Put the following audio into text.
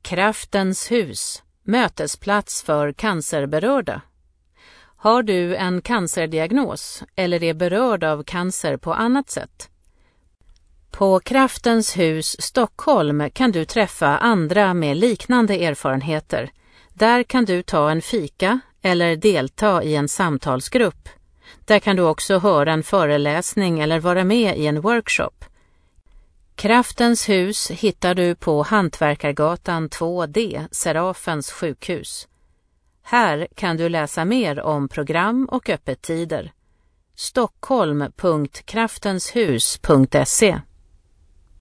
Kraftens hus, mötesplats för cancerberörda. Har du en cancerdiagnos eller är berörd av cancer på annat sätt? På Kraftens hus Stockholm kan du träffa andra med liknande erfarenheter. Där kan du ta en fika eller delta i en samtalsgrupp. Där kan du också höra en föreläsning eller vara med i en workshop. Kraftens hus hittar du på Hantverkargatan 2D, Serafens sjukhus. Här kan du läsa mer om program och öppettider. stockholm.kraftenshus.se